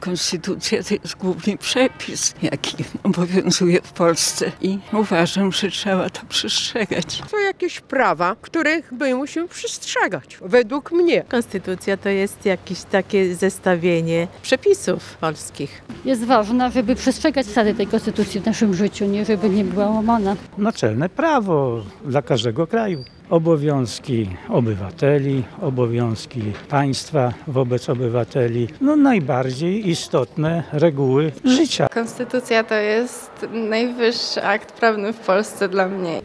Konstytucja to jest główny przepis, jaki obowiązuje w Polsce i uważam, że trzeba to przestrzegać. Są jakieś prawa, których my musimy przestrzegać, według mnie. Konstytucja to jest jakieś takie zestawienie przepisów polskich. Jest ważna, żeby przestrzegać zasady tej konstytucji w naszym życiu, nie żeby nie była łamana. Naczelne prawo dla każdego kraju. Obowiązki obywateli, obowiązki państwa wobec obywateli, najbardziej istotne reguły życia. Konstytucja to jest najwyższy akt prawny w Polsce dla mnie.